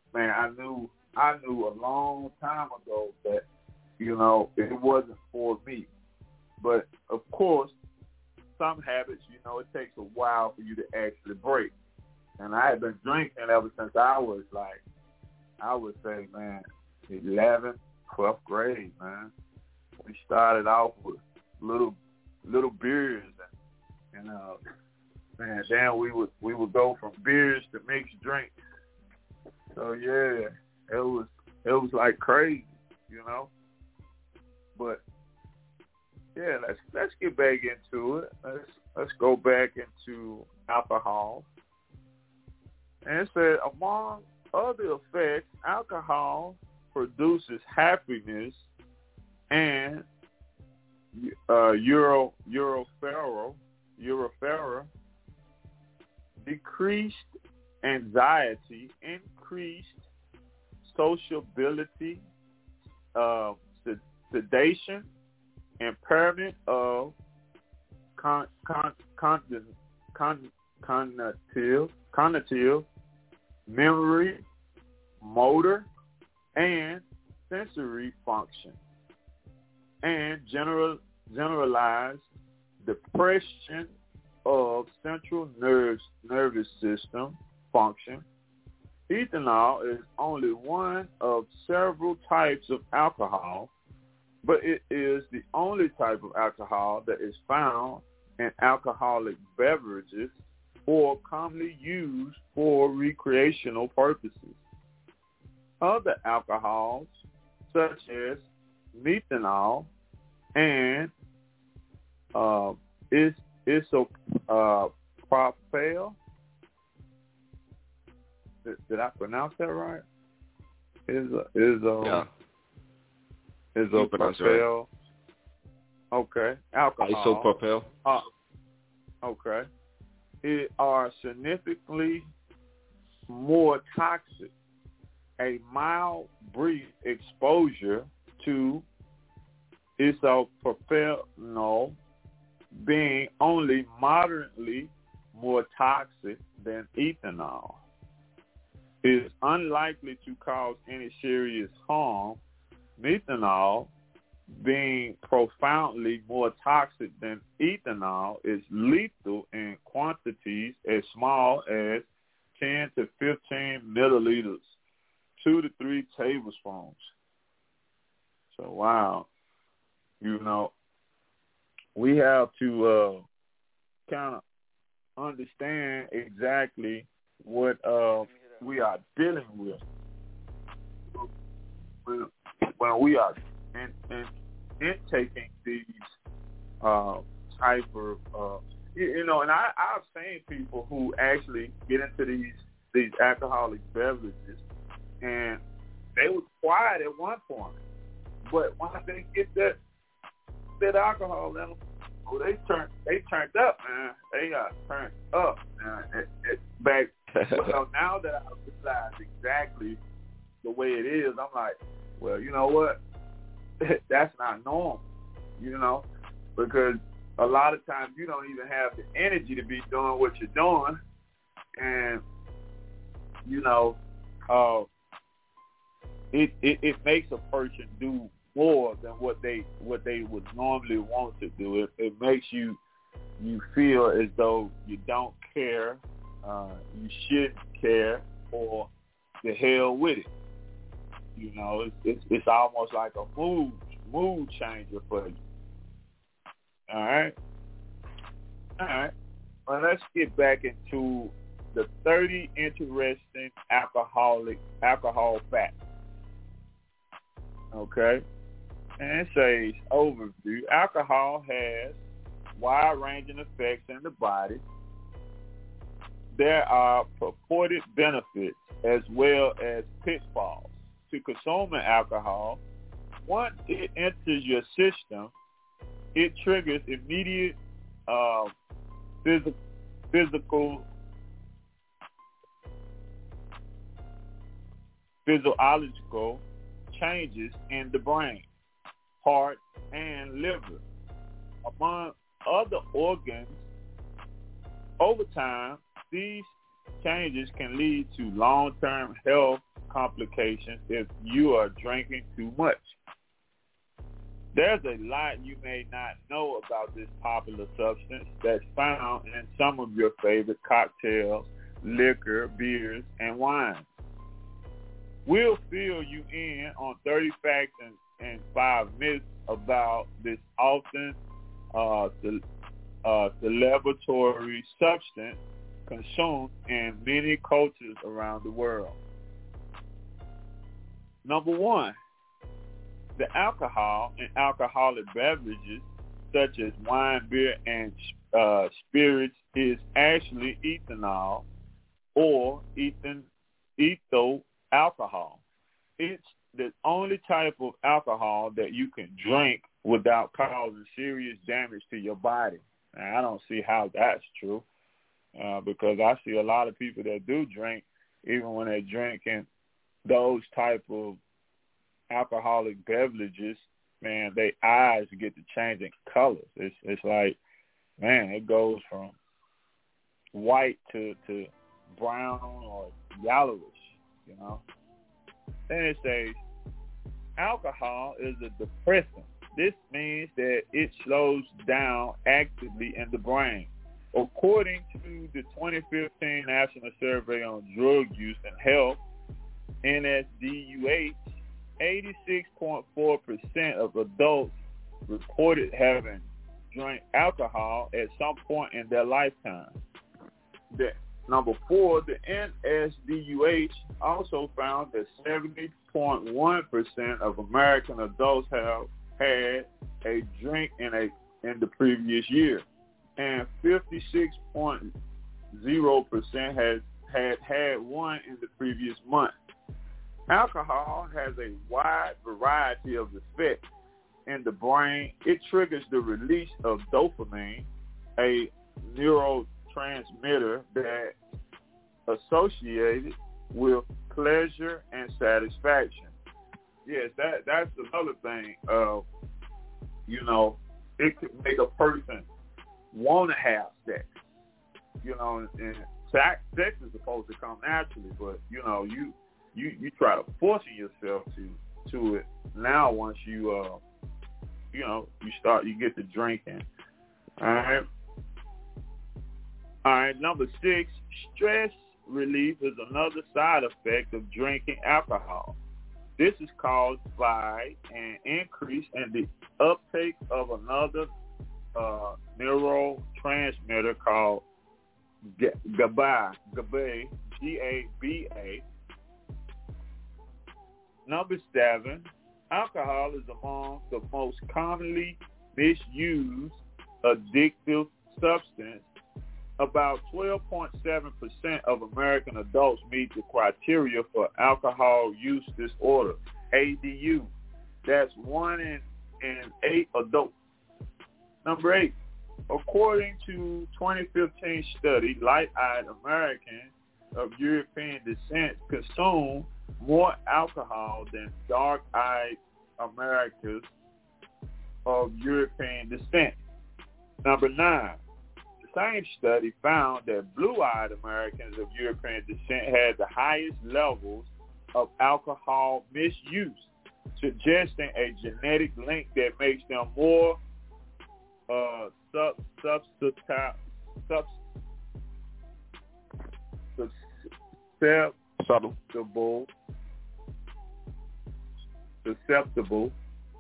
man, I knew I knew a long time ago that, you know, it wasn't for me. But of course, some habits, you know, it takes a while for you to actually break. And I had been drinking ever since I was like, I would say, man, eleventh, twelfth grade, man. We started off with little little beers, and, and uh, man, then we would we would go from beers to mixed drinks. So yeah, it was it was like crazy, you know. But yeah, let's let's get back into it. Let's let's go back into alcohol. And it said, among other effects, alcohol produces happiness and uh, Euro Eurofero Eurofera, decreased anxiety, increased sociability, uh, sedation, impairment of con, con, con, con, cognitive, cognitive, memory, motor, and sensory function, and general generalized depression of central nerves, nervous system function. Ethanol is only one of several types of alcohol, but it is the only type of alcohol that is found in alcoholic beverages or commonly used for recreational purposes. Other alcohols, such as methanol and uh, is isopropyl. Did, did I pronounce that right? Is is um yeah. Isopropyl. Okay, alcohol. Isopropyl. Uh, okay. It are significantly more toxic. A mild, brief exposure to isopropyl being only moderately more toxic than ethanol is unlikely to cause any serious harm. Methanol, being profoundly more toxic than ethanol, is lethal in quantities as small as ten to fifteen milliliters, two to three tablespoons. So, wow. You know, we have to uh, kind of understand exactly what uh, we are dealing with when, when we are in, in, intaking these uh, type of, uh, you, you know, and I, I've seen people who actually get into these these alcoholic beverages, and they were quiet at one point, but once they get that that alcohol in them, oh, they turned they turned up, man. They got turned up, man. It, it, back. Well, now that I realize exactly the way it is, I'm like, well, you know what? That's not normal, you know, because a lot of times you don't even have the energy to be doing what you're doing, and you know, uh, it, it it makes a person do more than what they what they would normally want to do. It, it makes you you feel as though you don't care, uh, you shouldn't care, or the hell with it. You know, it's, it's it's almost like a mood mood changer for you. All right, all right. Well, let's get back into the thirty interesting alcoholic alcohol facts. Okay. And it says, overview, alcohol has wide-ranging effects in the body. There are purported benefits as well as pitfalls to consuming alcohol. Once it enters your system, it triggers immediate uh, phys- physical, physiological changes in the brain, heart, and liver, among other organs. Over time, these changes can lead to long-term health complications if you are drinking too much. There's a lot you may not know about this popular substance that's found in some of your favorite cocktails, liquor, beers, and wines. We'll fill you in on thirty facts and, and five myths about this often uh, ce- uh, celebratory substance consumed in many cultures around the world. Number one, the alcohol in alcoholic beverages such as wine, beer, and uh, spirits is actually ethanol or ethan, ethyl alcohol. It's the only type of alcohol that you can drink without causing serious damage to your body. Now, I don't see how that's true uh, because I see a lot of people that do drink, even when they're drinking those type of alcoholic beverages, man, their eyes get to changing colors. It's it's like, man, it goes from white to, to brown or yellowish, you know. Then it says, alcohol is a depressant. This means that it slows down actively in the brain. According to the twenty fifteen National Survey on Drug Use and Health, N S D U H, eighty-six point four percent of adults reported having drank alcohol at some point in their lifetime. The, number four, the N S D U H also found that seventy point one percent of American adults have had a drink in a in the previous year, and fifty-six point zero percent has had had one in the previous month. Alcohol has a wide variety of effects in the brain. It triggers the release of dopamine, a neurotransmitter that associated with pleasure and satisfaction. Yes, that that's another thing. Uh, you know, it could make a person want to have sex. You know, and sex, sex is supposed to come naturally, but you know, you you you try to force yourself to to it. Now, once you uh, you know, you start, you get to drinking. All right. All right. Number six, stress relief is another side effect of drinking alcohol. This is caused by an increase in the uptake of another uh, neurotransmitter called GABA, GABA, G A B A. Number seven, alcohol is among the most commonly misused addictive substance. About twelve point seven percent of American adults meet the criteria for alcohol use disorder, A D U. That's one in, in eight adults. Number eight, according to twenty fifteen study, light-eyed Americans of European descent consume more alcohol than dark-eyed Americans of European descent. Number nine, the same study found that blue-eyed Americans of European descent had the highest levels of alcohol misuse, suggesting a genetic link that makes them more uh, sub, substitutable, sub, susceptible, susceptible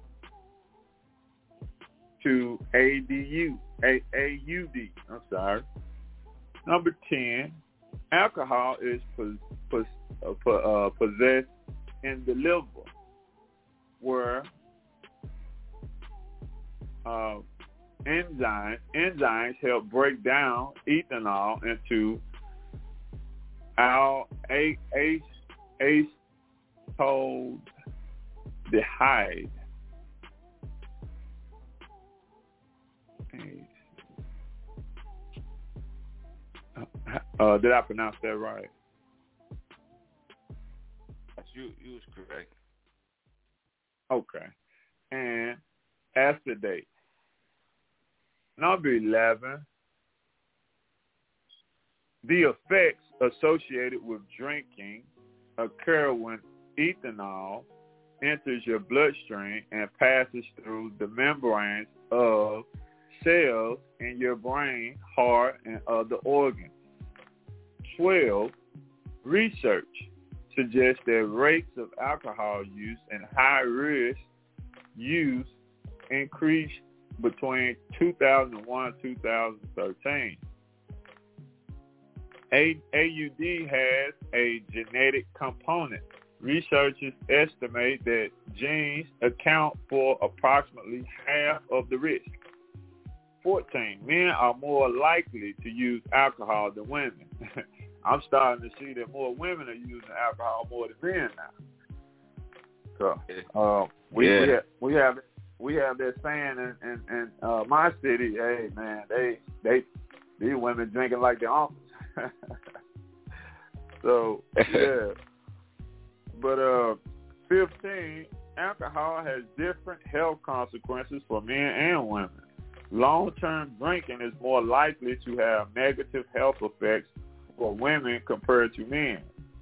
to A D U, A A U D. I'm sorry. Number ten, alcohol is pos, pos, uh, uh, possessed in the liver, where uh, enzymes enzymes help break down ethanol into al a ace acetaldehyde. Uh, did I pronounce that right? You, you was correct. Okay. And acetate. Number eleven, the effects associated with drinking occur when ethanol enters your bloodstream and passes through the membranes of cells in your brain, heart, and other organs. twelve. Research suggests that rates of alcohol use and high-risk use increased between two thousand one and two thousand thirteen. A- AUD has a genetic component. Researchers estimate that genes account for approximately half of the risk. fourteen. Men are more likely to use alcohol than women. I'm starting to see that more women are using alcohol more than men now. So uh, we, yeah. we have we have we have that saying in, in, in uh, my city. Hey man, they they these women drinking like their uncles. So yeah, but uh, fifteen. Alcohol has different health consequences for men and women. Long-term drinking is more likely to have negative health effects for women compared to men,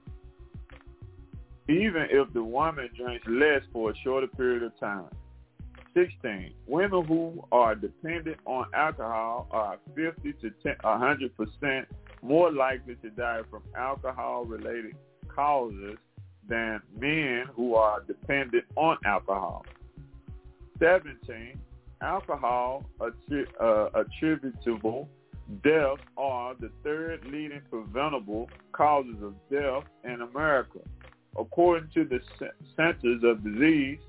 even if the woman drinks less for a shorter period of time. sixteen. Women who are dependent on alcohol are fifty to one hundred percent more likely to die from alcohol-related causes than men who are dependent on alcohol. seventeen. Alcohol attri- uh, attributable deaths are the third leading preventable causes of death in America. According to the C- Centers of Disease,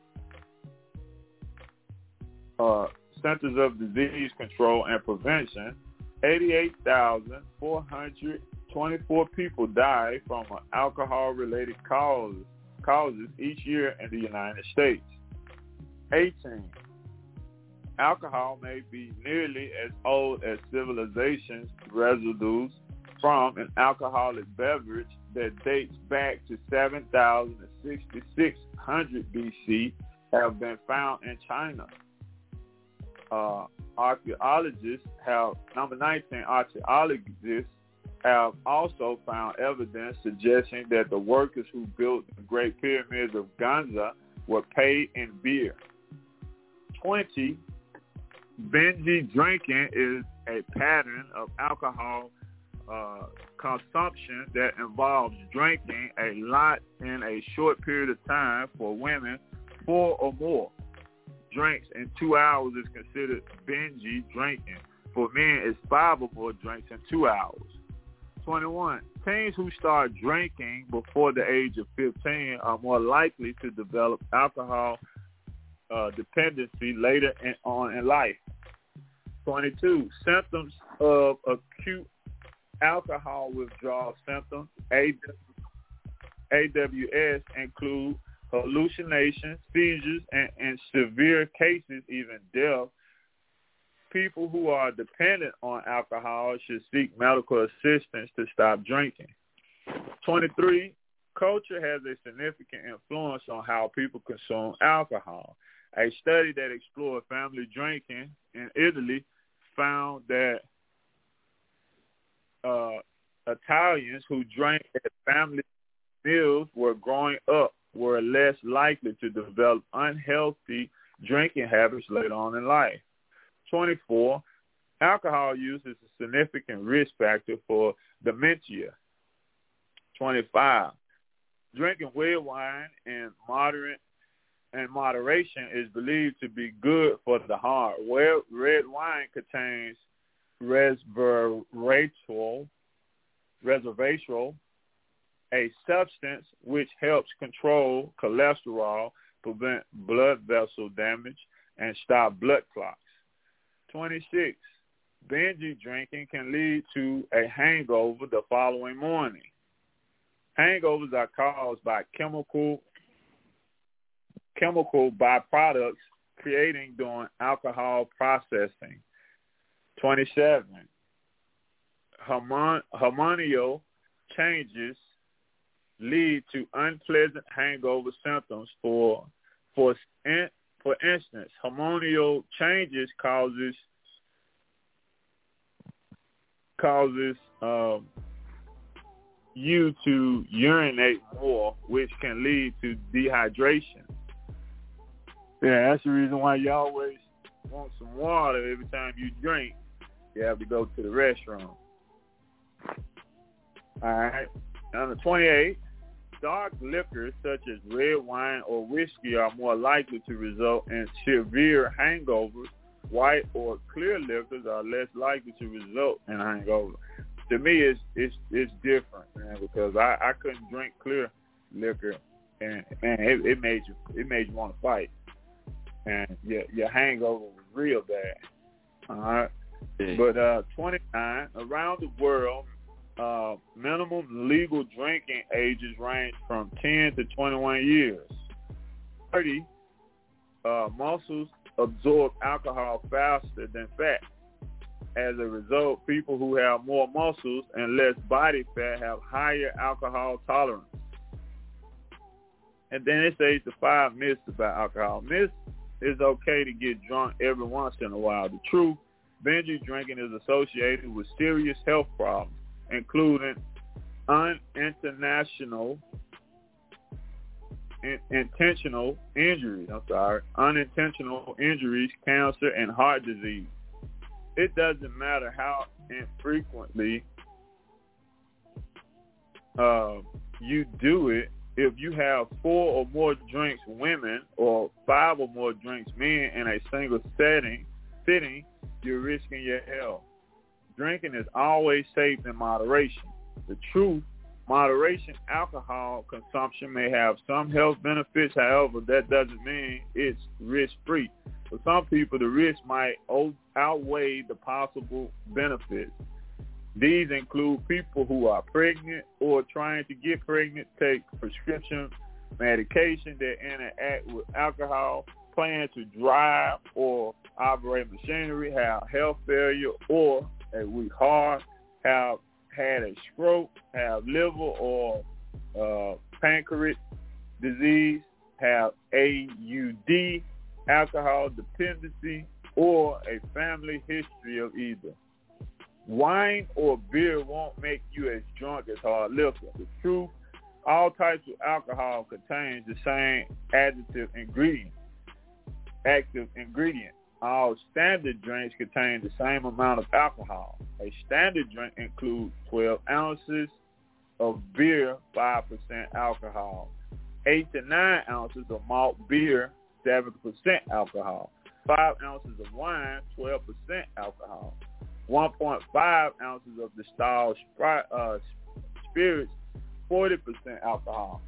uh, Centers of Disease Control and Prevention, eighty-eight thousand four hundred twenty-four people die from alcohol-related causes, causes each year in the United States. eighteen. Alcohol may be nearly as old as civilization's residues from an alcoholic beverage that dates back to seven thousand sixty-six hundred B C have been found in China. Uh, archaeologists have, number nineteen, archaeologists have also found evidence suggesting that the workers who built the Great Pyramids of Giza were paid in beer. twenty. Binge drinking is a pattern of alcohol uh, consumption that involves drinking a lot in a short period of time. For women, four or more drinks in two hours is considered binge drinking. For men, it's five or more drinks in two hours. twenty-one. Teens who start drinking before the age of fifteen are more likely to develop alcohol uh, dependency later in, on in life. twenty-two. Symptoms of acute alcohol withdrawal symptoms, A W S, include hallucinations, seizures, and in severe cases, even death. People who are dependent on alcohol should seek medical assistance to stop drinking. twenty-three. Culture has a significant influence on how people consume alcohol. A study that explored family drinking in Italy found that uh, Italians who drank at family meals were growing up were less likely to develop unhealthy drinking habits later on in life. twenty-four. Alcohol use is a significant risk factor for dementia. twenty-five. Drinking red wine in moderate and moderation is believed to be good for the heart. Where red wine contains resveratrol, resveratrol, a substance which helps control cholesterol, prevent blood vessel damage, and stop blood clots. twenty-six. Binge drinking can lead to a hangover the following morning. Hangovers are caused by chemical chemical byproducts creating during alcohol processing. twenty-seven. Hormon- hormonal changes lead to unpleasant hangover symptoms. For for in, for instance, hormonal changes causes causes um, you to urinate more, which can lead to dehydration. Yeah, that's the reason why you always want some water every time you drink. You have to go to the restroom. All right. Number twenty-eight, dark liquors such as red wine or whiskey are more likely to result in severe hangovers. White or clear liquors are less likely to result in hangover. To me, it's it's it's different, man, because I, I couldn't drink clear liquor, and and it, it made you it made you want to fight, and your your hangover was real bad. All right, yeah. But uh, twenty-nine around the world, uh, minimum legal drinking ages range from ten to twenty-one years. thirty, uh, muscles absorb alcohol faster than fat. As a result, people who have more muscles and less body fat have higher alcohol tolerance. And then it says the five myths about alcohol. Myths is okay to get drunk every once in a while. The truth, binge drinking is associated with serious health problems, including unintentional In, intentional injuries, I'm sorry, unintentional injuries, cancer, and heart disease. It doesn't matter how infrequently uh, you do it. If you have four or more drinks women or five or more drinks men in a single setting, sitting, you're risking your health. Drinking is always safe in moderation. The truth, moderation alcohol consumption may have some health benefits. However, that doesn't mean it's risk-free. For some people, the risk might outweigh the possible benefits. These include people who are pregnant or trying to get pregnant, take prescription medication that interact with alcohol, plan to drive or operate machinery, have health failure or a weak heart, have had a stroke, have liver or uh, pancreas disease, have A U D, alcohol dependency, or a family history of either. Wine or beer won't make you as drunk as hard liquor. The truth, all types of alcohol contains the same additive ingredient, active ingredient. All standard drinks contain the same amount of alcohol. A standard drink includes twelve ounces of beer, five percent alcohol. eight to nine ounces of malt beer, seven percent alcohol. five ounces of wine, twelve percent alcohol. one point five ounces of distilled uh, spirits, forty percent alcohol.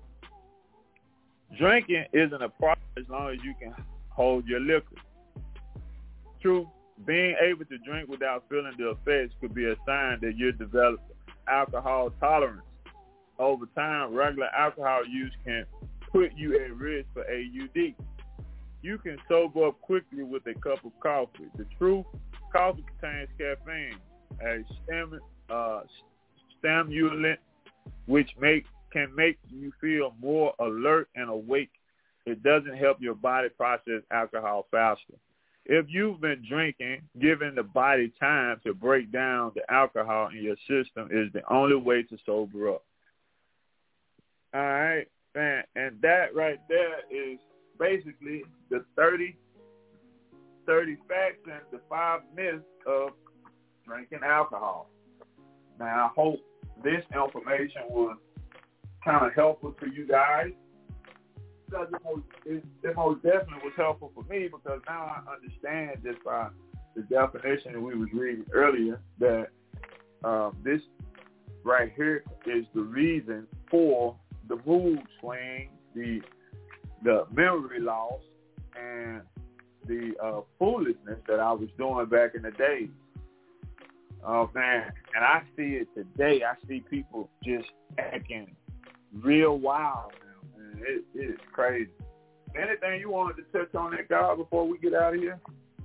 Drinking isn't a problem as long as you can hold your liquor. True, being able to drink without feeling the effects could be a sign that you're developing alcohol tolerance. Over time, regular alcohol use can put you at risk for A U D. You can sober up quickly with a cup of coffee. The truth, coffee contains caffeine, a stim, uh, stimulant, which make, can make you feel more alert and awake. It doesn't help your body process alcohol faster. If you've been drinking, giving the body time to break down the alcohol in your system is the only way to sober up. All right, man, and that right there is basically the thirty, thirty facts and the five myths of drinking alcohol. Now, I hope this information was kind of helpful to you guys. It most, it, it most definitely was helpful for me because now I understand just by the definition that we was reading earlier that um, this right here is the reason for the mood swing, the the memory loss, and the uh, foolishness that I was doing back in the day. Oh, man. And I see it today. I see people just acting real wild now. Man. It, it is crazy. Anything you wanted to touch on that, guy, before we get out of here?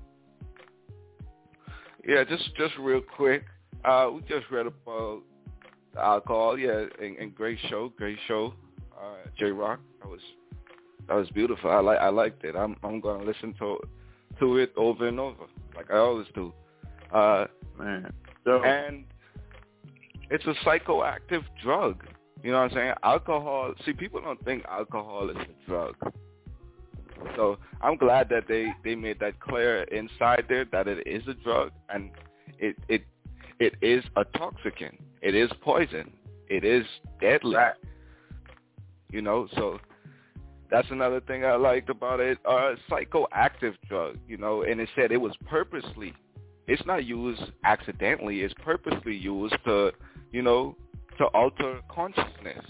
Yeah, just just real quick. Uh, we just read about the alcohol. Yeah, and, and great show, great show. Uh, J-Rock, that was that was beautiful. I like I liked it. I'm I'm gonna listen to to it over and over, like I always do. Uh, Man, so, and it's a psychoactive drug. You know what I'm saying? Alcohol, see, people don't think alcohol is a drug. So I'm glad that they, they made that clear inside there that it is a drug, and it it it is a toxicant. It is poison. It is deadly. Right. You know, so that's another thing I liked about it. Uh, psychoactive drug, you know, and it said it was purposely. It's not used accidentally. It's purposely used to, you know, to alter consciousness.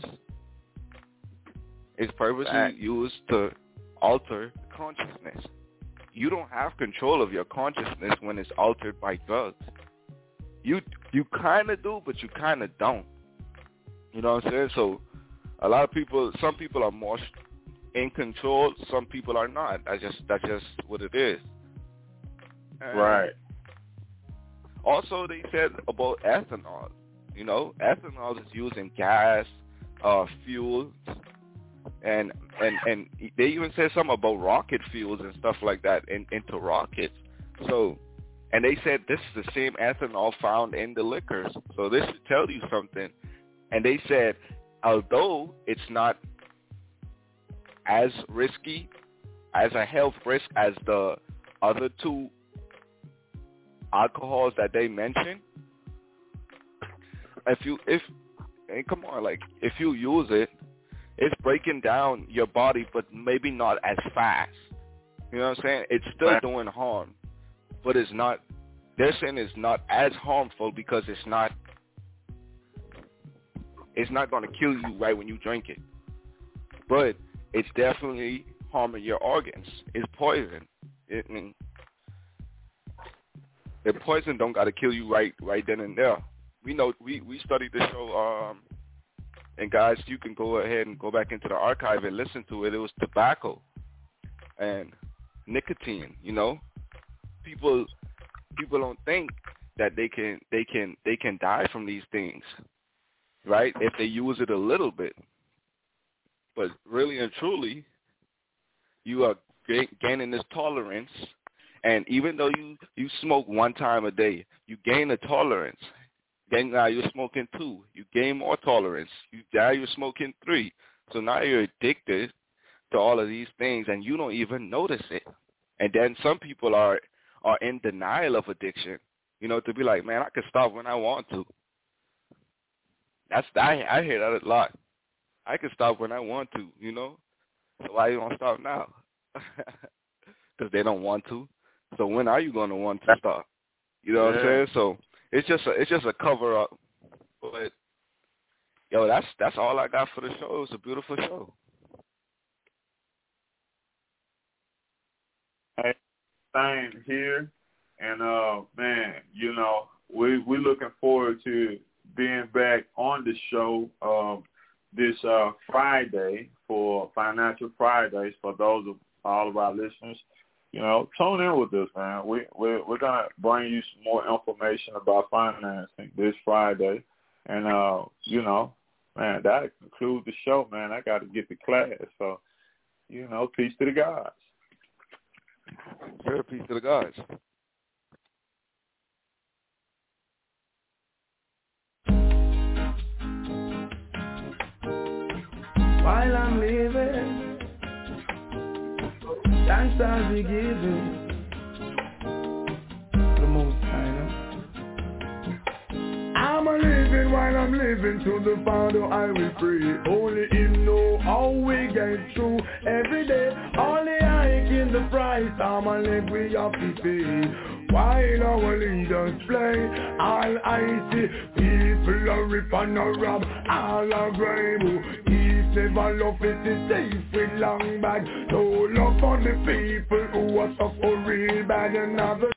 It's purposely right. used to alter consciousness. You don't have control of your consciousness when it's altered by drugs. You you kind of do, but you kind of don't. You know what I'm saying? So a lot of people, some people are more in control, some people are not. That's just that's just what it is. And right. Also, they said about ethanol. You know, ethanol is used in gas, uh, fuels, and and and they even said something about rocket fuels and stuff like that in, into rockets. So, and they said this is the same ethanol found in the liquors. So this should tell you something. And they said, although it's not as risky, as a health risk as the other two alcohols that they mentioned, if you if and come on, like if you use it, it's breaking down your body, but maybe not as fast. You know what I'm saying? It's still right. doing harm, but it's not. They're saying it's not as harmful because it's not. It's not going to kill you right when you drink it, but it's definitely harming your organs. It's poison. It, I mean, the poison don't got to kill you right right then and there. We know we, we studied the show, um, and guys, you can go ahead and go back into the archive and listen to it. It was tobacco and nicotine. You know, people people don't think that they can they can they can die from these things, right? If they use it a little bit, but really and truly, you are g- gaining this tolerance, and even though you you smoke one time a day, you gain a tolerance. Then now you're smoking two. You gain more tolerance. You now you're smoking three. So now you're addicted to all of these things, and you don't even notice it. And then some people are are in denial of addiction. You know, to be like, man, I can stop when I want to. That's I I hear that a lot. I can stop when I want to. You know, so why you don't stop now? Because they don't want to. So when are you going to want to stop? You know what yeah. I'm saying? So. It's just a, it's just a cover up, but yo, that's that's all I got for the show. It was a beautiful show. Hey, same here, and uh, man, you know, we we looking forward to being back on the show um, this uh, Friday for Financial Fridays for those of all of our listeners. You know, tune in with us, man. We, we, we're going to bring you some more information about financing this Friday. And, uh, you know, man, that concludes the show, man. I got to get to class. So, you know, peace to the gods. Sure, peace to the gods. While I'm living, thanks I'll be giving the most high. I'm a living while I'm living, to the Father I will pray. Only Him know how we get through every day. Only I in the price, I'm a live we have to pay. While our leaders play, all I see, people are rip and a rob, all are grime. Never love it, it's safe with long bag. No love for the people who are suffering bad. Another